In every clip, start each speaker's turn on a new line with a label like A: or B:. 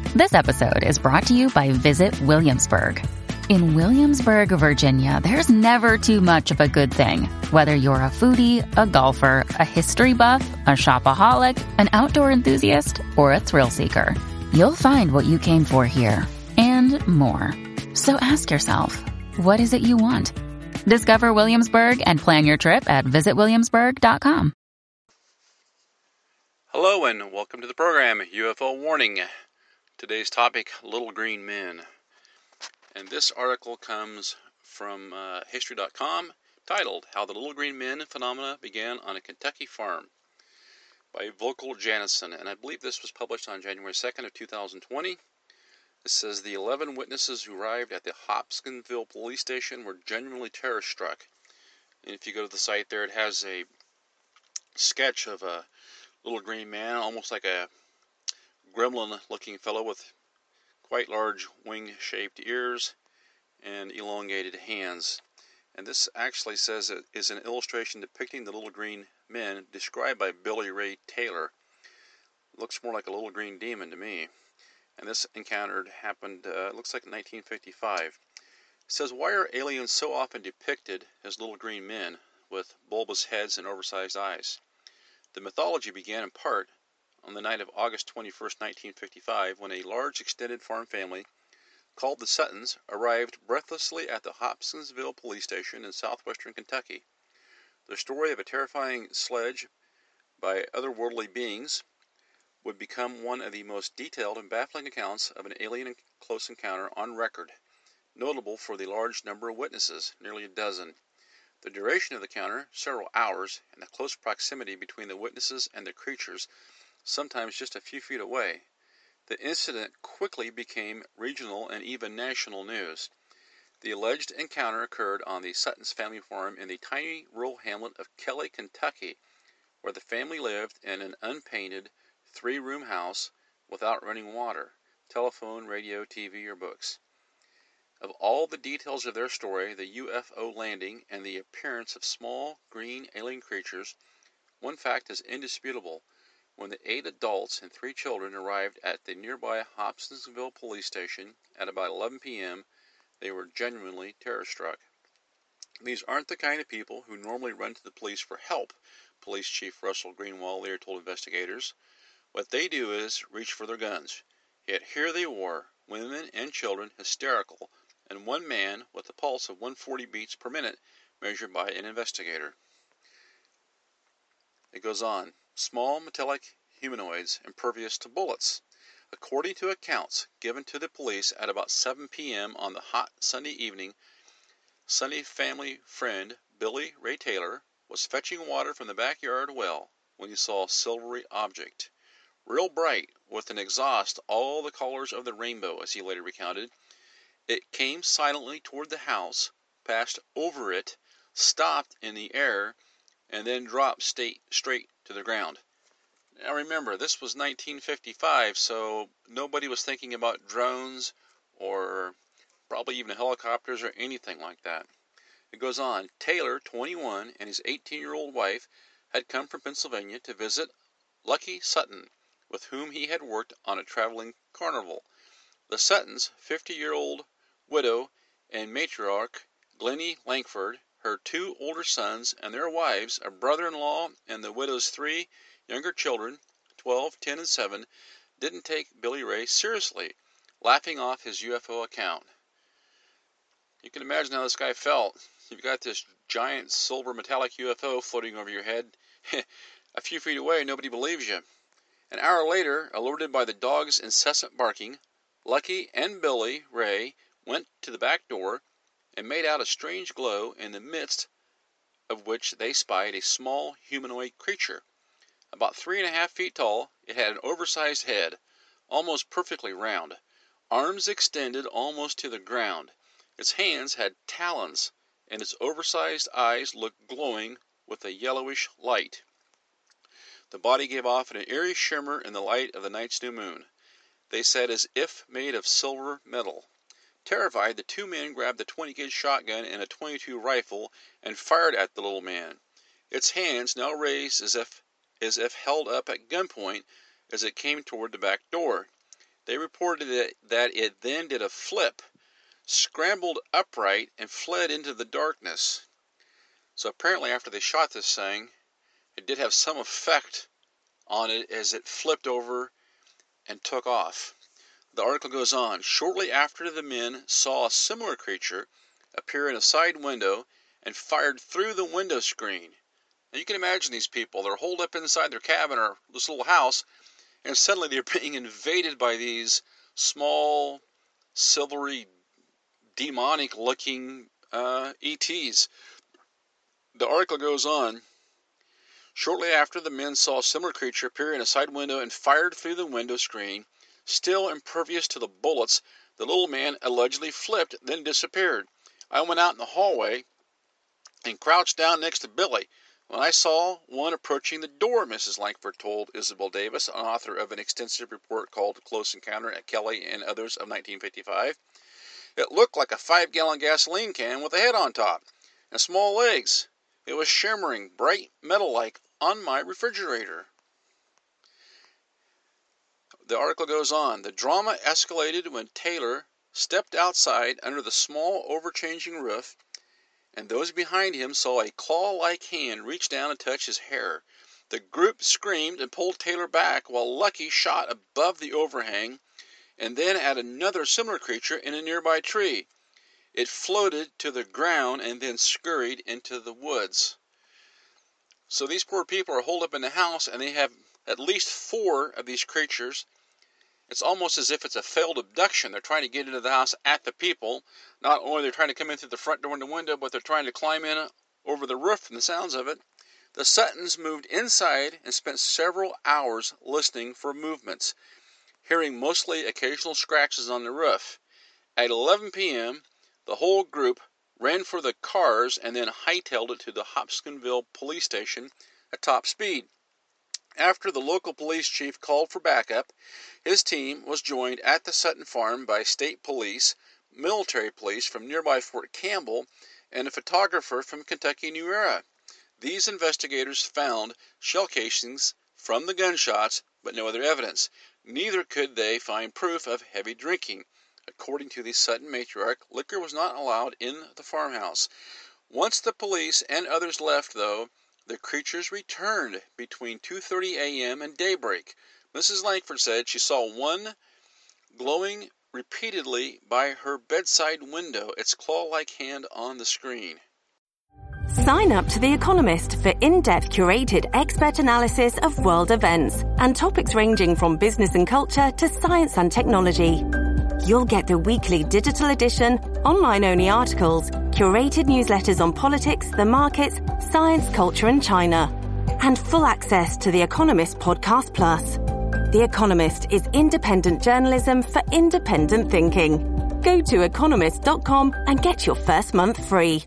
A: This episode is brought to you by Visit Williamsburg. In Williamsburg, Virginia, there's never too much of a good thing. Whether you're a foodie, a golfer, a history buff, a shopaholic, an outdoor enthusiast, or a thrill seeker, you'll find what you came for here and more. So ask yourself, what is it you want? Discover Williamsburg and plan your trip at visitwilliamsburg.com.
B: Hello and welcome to the program, UFO Warning. Today's topic, Little Green Men. And this article comes from History.com, titled, How the Little Green Men Phenomena Began on a Kentucky Farm, by Volker Janison. And I believe this was published on January 2nd of 2020. It says, the 11 witnesses who arrived at the Hopkinsville police station were genuinely terror-struck. And if you go to the site there, it has a sketch of a little green man, almost like a gremlin-looking fellow with quite large wing-shaped ears and elongated hands. And this actually says it is an illustration depicting the little green men described by Billy Ray Taylor. Looks more like a little green demon to me. And this encounter happened, looks like in 1955. It says, why are aliens so often depicted as little green men with bulbous heads and oversized eyes? The mythology began in part on the night of August 21st, 1955, when a large extended farm family called the Suttons arrived breathlessly at the Hopkinsville police station in southwestern Kentucky. The story of a terrifying sledge by otherworldly beings would become one of the most detailed and baffling accounts of an alien close encounter on record, notable for the large number of witnesses, nearly a dozen. The duration of the encounter, several hours, and the close proximity between the witnesses and the creatures, sometimes just a few feet away. The incident quickly became regional and even national news. The alleged encounter occurred on the Suttons family farm in the tiny rural hamlet of Kelly, Kentucky, where the family lived in an unpainted, 3-room house without running water, telephone, radio, TV, or books. Of all the details of their story, the UFO landing and the appearance of small, green alien creatures, one fact is indisputable. When the 8 adults and 3 children arrived at the nearby Hopkinsville police station at about 11 p.m., they were genuinely terror-struck. These aren't the kind of people who normally run to the police for help, Police Chief Russell Greenwald later told investigators. What they do is reach for their guns. Yet here they were, women and children hysterical, and one man with a pulse of 140 beats per minute measured by an investigator. It goes on. Small metallic humanoids impervious to bullets. According to accounts given to the police at about 7 p.m. on the hot Sunday evening, Sunday family friend Billy Ray Taylor was fetching water from the backyard well when he saw a silvery object. Real bright, with an exhaust all the colors of the rainbow, as he later recounted. It came silently toward the house, passed over it, stopped in the air, and then dropped straight to the ground. Now remember, this was 1955, so nobody was thinking about drones or probably even helicopters or anything like that. It goes on. Taylor, 21, and his 18-year-old wife had come from Pennsylvania to visit Lucky Sutton, with whom he had worked on a traveling carnival. The Suttons, 50-year-old widow and matriarch Glennie Langford, her 2 older sons and their wives, a brother-in-law, and the widow's 3 younger children, 12, 10, and 7, didn't take Billy Ray seriously, laughing off his UFO account. You can imagine how this guy felt. You've got this giant silver metallic UFO floating over your head. A few feet away, nobody believes you. An hour later, alerted by the dog's incessant barking, Lucky and Billy Ray went to the back door and made out a strange glow, in the midst of which they spied a small humanoid creature. About 3.5 feet tall, it had an oversized head, almost perfectly round, arms extended almost to the ground. Its hands had talons, and its oversized eyes looked glowing with a yellowish light. The body gave off an eerie shimmer in the light of the night's new moon. They said as if made of silver metal. Terrified, the 2 men grabbed the 20-gauge shotgun and a .22 rifle and fired at the little man. Its hands now raised as if held up at gunpoint as it came toward the back door. They reported that it then did a flip, scrambled upright, and fled into the darkness. So apparently after they shot this thing, it did have some effect on it as it flipped over and took off. The article goes on. Shortly after, the men saw a similar creature appear in a side window and fired through the window screen. Now you can imagine these people. They're holed up inside their cabin or this little house, and suddenly they're being invaded by these small, silvery, demonic-looking ETs. The article goes on. Shortly after, the men saw a similar creature appear in a side window and fired through the window screen. Still impervious to the bullets, the little man allegedly flipped, then disappeared. I went out in the hallway and crouched down next to Billy when I saw one approaching the door, Mrs. Langford told Isabel Davis, an author of an extensive report called Close Encounter at Kelly and Others of 1955. It looked like a 5-gallon gasoline can with a head on top and small legs. It was shimmering, bright metal-like on my refrigerator. The article goes on. The drama escalated when Taylor stepped outside under the small overchanging roof, and those behind him saw a claw-like hand reach down and touch his hair. The group screamed and pulled Taylor back while Lucky shot above the overhang and then at another similar creature in a nearby tree. It floated to the ground and then scurried into the woods. So these poor people are holed up in the house, and they have at least 4 of these creatures. It's almost as if it's a failed abduction. They're trying to get into the house at the people. Not only are they trying to come in through the front door and the window, but they're trying to climb in over the roof from the sounds of it. The Suttons moved inside and spent several hours listening for movements, hearing mostly occasional scratches on the roof. At 11 p.m., the whole group ran for the cars and then hightailed it to the Hopkinsville police station at top speed. After the local police chief called for backup, his team was joined at the Sutton farm by state police, military police from nearby Fort Campbell, and a photographer from Kentucky New Era. These investigators found shell casings from the gunshots, but no other evidence. Neither could they find proof of heavy drinking. According to the Sutton matriarch, liquor was not allowed in the farmhouse. Once the police and others left, though, the creatures returned between 2:30 a.m. and daybreak. Mrs. Langford said she saw one glowing repeatedly by her bedside window, its claw-like hand on the screen.
C: Sign up to The Economist for in-depth curated expert analysis of world events and topics ranging from business and culture to science and technology. You'll get the weekly digital edition, online-only articles, curated newsletters on politics, the markets, science, culture and China, and full access to The Economist Podcast Plus. The Economist is independent journalism for independent thinking. Go to economist.com and get your first month free.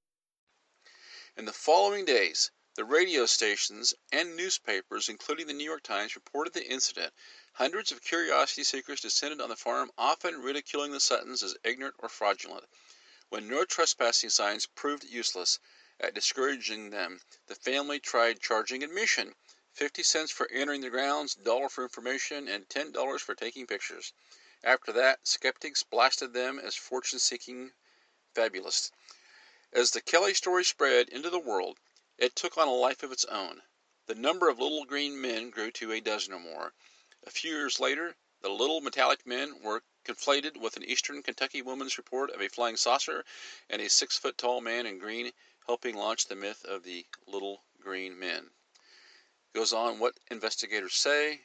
B: In the following days, the radio stations and newspapers, including the New York Times, reported the incident. Hundreds of curiosity seekers descended on the farm, often ridiculing the Suttons as ignorant or fraudulent. When no trespassing signs proved useless at discouraging them, the family tried charging admission, 50 cents for entering the grounds, $1 for information, and $10 for taking pictures. After that, skeptics blasted them as fortune-seeking fabulists. As the Kelly story spread into the world, it took on a life of its own. The number of little green men grew to a dozen or more. A few years later, the little metallic men were conflated with an eastern Kentucky woman's report of a flying saucer and a 6-foot-tall man in green helping launch the myth of the little green men. Goes on what investigators say.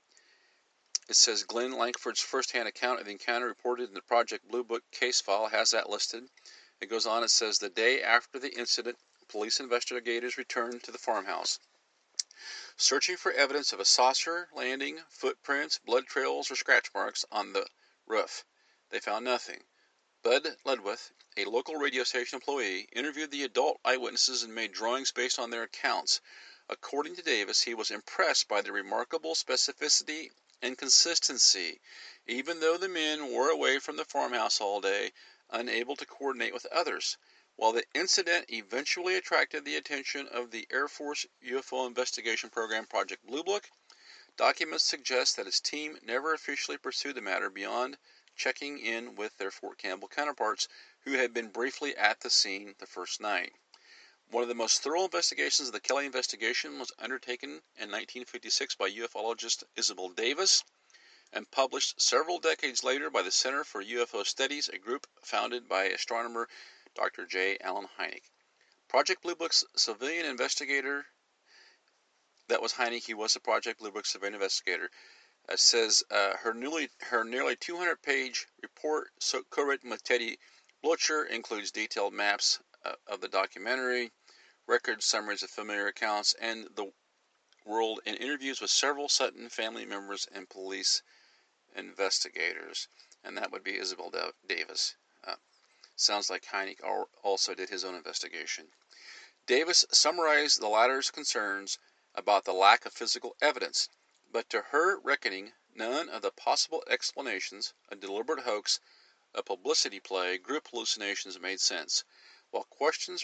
B: It says Glenn Langford's first-hand account of the encounter reported in the Project Blue Book case file has that listed. It goes on, it says the day after the incident, police investigators returned to the farmhouse, searching for evidence of a saucer landing, footprints, blood trails, or scratch marks on the roof. They found nothing. Bud Ledwith, a local radio station employee, interviewed the adult eyewitnesses and made drawings based on their accounts. According to Davis, he was impressed by the remarkable specificity and consistency, even though the men were away from the farmhouse all day, unable to coordinate with others. While the incident eventually attracted the attention of the Air Force UFO investigation program Project Blue Book, Documents suggest that his team never officially pursued the matter beyond checking in with their Fort Campbell counterparts who had been briefly at the scene the first night. One of the most thorough investigations of the Kelly investigation was undertaken in 1956 by ufologist Isabel Davis and published several decades later by the Center for UFO Studies, a group founded by astronomer Dr. J. Allen Hynek. Project Blue Book's civilian investigator, that was Hynek, he was the Project Blue Book civilian investigator, says her nearly 200-page report, co-written with Teddy Blocher, includes detailed maps of the documentary, records, summaries of familiar accounts, and the world, and interviews with several Sutton family members and police investigators. And that would be Isabel Davis. Sounds like Hynek also did his own investigation. Davis summarized the latter's concerns about the lack of physical evidence, but to her reckoning, none of the possible explanations, a deliberate hoax, a publicity play, group hallucinations made sense. While questions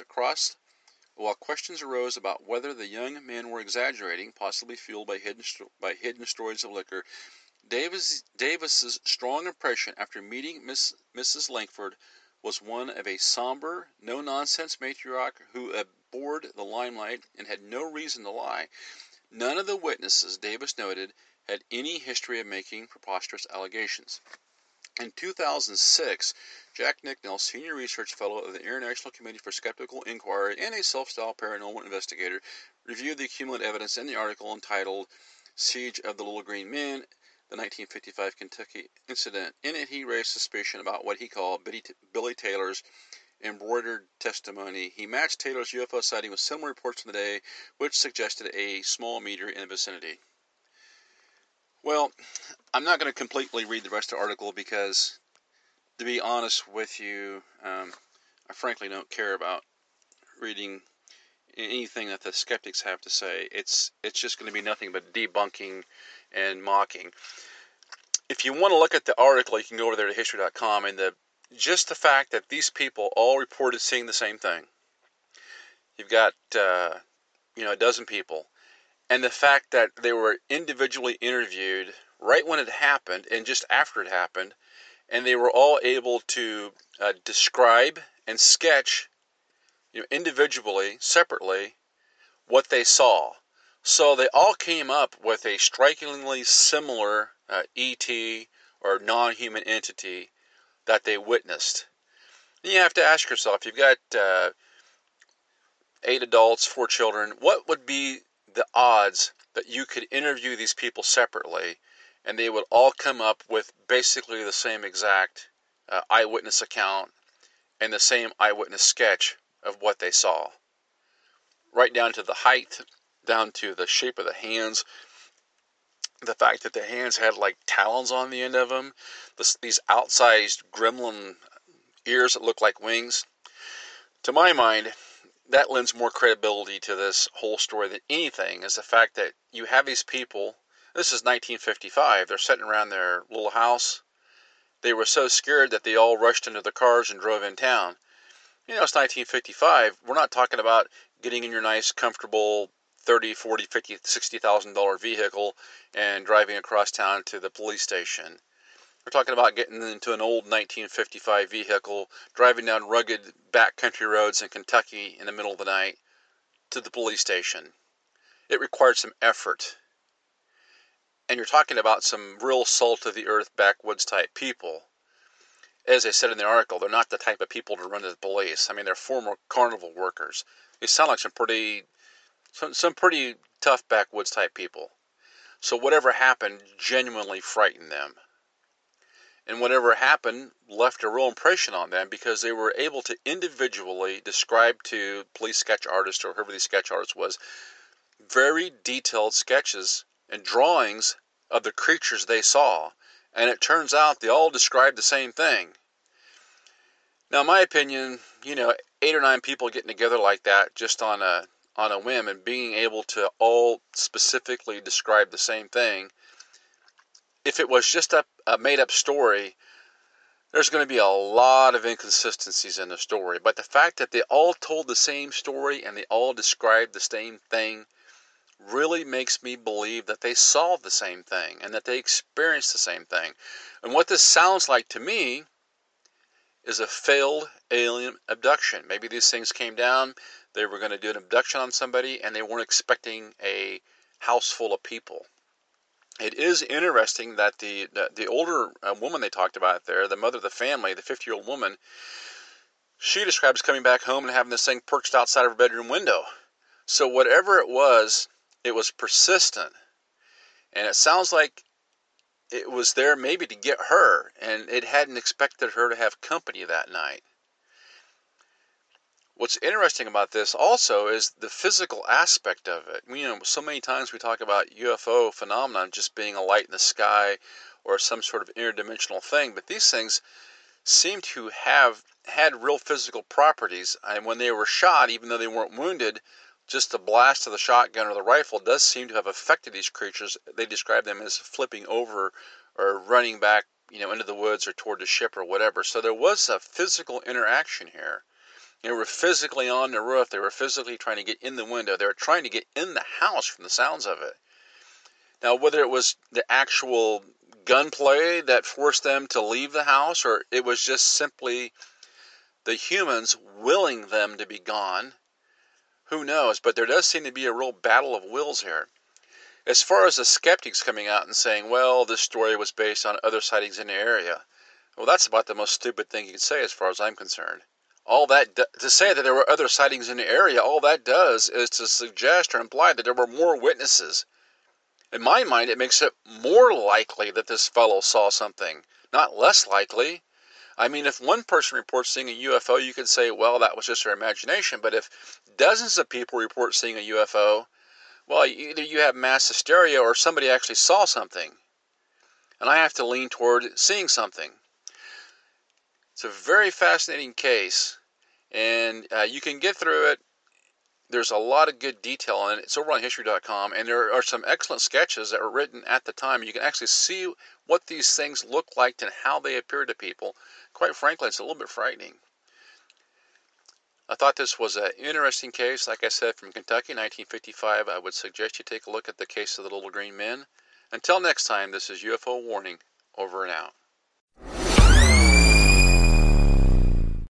B: arose about whether the young men were exaggerating, possibly fueled by hidden stories of liquor, Davis's strong impression after meeting Mrs. Langford was one of a somber, no-nonsense matriarch who abhorred the limelight and had no reason to lie. None of the witnesses, Davis noted, had any history of making preposterous allegations. In 2006, Jack Nicknell, Senior Research Fellow of the International Committee for Skeptical Inquiry and a self-styled paranormal investigator, reviewed the accumulated evidence in the article entitled Siege of the Little Green Men, the 1955 Kentucky incident. In it, he raised suspicion about what he called Billy Taylor's embroidered testimony. He matched Taylor's UFO sighting with similar reports from the day, which suggested a small meteor in the vicinity. Well, I'm not going to completely read the rest of the article because, to be honest with you, I frankly don't care about reading anything that the skeptics have to say. It's just going to be nothing but debunking and mocking. If you want to look at the article, you can go over there to history.com, and just the fact that these people all reported seeing the same thing. You've got a dozen people, and the fact that they were individually interviewed right when it happened and just after it happened, and they were all able to describe and sketch, individually, separately, what they saw. So they all came up with a strikingly similar ET or non-human entity that they witnessed. And you have to ask yourself, you've got 8 adults, 4 children, what would be the odds that you could interview these people separately and they would all come up with basically the same exact eyewitness account and the same eyewitness sketch of what they saw? Right down to the height, down to the shape of the hands, the fact that the hands had like talons on the end of them, these outsized gremlin ears that look like wings. To my mind, that lends more credibility to this whole story than anything, is the fact that you have these people, this is 1955, they're sitting around their little house. They were so scared that they all rushed into their cars and drove in town. It's 1955. We're not talking about getting in your nice, comfortable $30,000, $40,000, $50,000, $60,000 vehicle and driving across town to the police station. We're talking about getting into an old 1955 vehicle, driving down rugged backcountry roads in Kentucky in the middle of the night to the police station. It required some effort. And you're talking about some real salt-of-the-earth backwoods type people. As I said in the article, they're not the type of people to run to the police. I mean, they're former carnival workers. They sound like some pretty tough backwoods type people. So whatever happened genuinely frightened them. And whatever happened left a real impression on them because they were able to individually describe to police sketch artists or whoever the sketch artist was very detailed sketches and drawings of the creatures they saw. And it turns out they all described the same thing. Now, in my opinion, 8 or 9 people getting together like that just on a whim and being able to all specifically describe the same thing, if it was just a made-up story, there's going to be a lot of inconsistencies in the story. But the fact that they all told the same story and they all described the same thing really makes me believe that they saw the same thing and that they experienced the same thing. And what this sounds like to me is a failed alien abduction. Maybe these things came down, they were going to do an abduction on somebody, and they weren't expecting a house full of people. It is interesting that the older woman they talked about there, the mother of the family, the 50-year-old woman, she describes coming back home and having this thing perched outside of her bedroom window. So whatever it was persistent. And it sounds like it was there maybe to get her, and it hadn't expected her to have company that night. What's interesting about this also is the physical aspect of it. So many times we talk about UFO phenomenon just being a light in the sky or some sort of interdimensional thing, but these things seem to have had real physical properties. And when they were shot, even though they weren't wounded, just the blast of the shotgun or the rifle does seem to have affected these creatures. They describe them as flipping over or running back, into the woods or toward the ship or whatever. So there was a physical interaction here. They were physically on the roof. They were physically trying to get in the window. They were trying to get in the house from the sounds of it. Now, whether it was the actual gunplay that forced them to leave the house, or it was just simply the humans willing them to be gone, who knows? But there does seem to be a real battle of wills here. As far as the skeptics coming out and saying, well, this story was based on other sightings in the area, well, that's about the most stupid thing you can say as far as I'm concerned. All that to say that there were other sightings in the area, all that does is to suggest or imply that there were more witnesses. In my mind, it makes it more likely that this fellow saw something, not less likely. I mean, if one person reports seeing a UFO, you could say, well, that was just their imagination. But if dozens of people report seeing a UFO, well, either you have mass hysteria or somebody actually saw something. And I have to lean toward seeing something. It's a very fascinating case, and you can get through it. There's a lot of good detail on it. It's over on History.com, and there are some excellent sketches that were written at the time. You can actually see what these things look like and how they appear to people. Quite frankly, it's a little bit frightening. I thought this was an interesting case, like I said, from Kentucky, 1955. I would suggest you take a look at the case of the Little Green Men. Until next time, this is UFO Warning, over and out.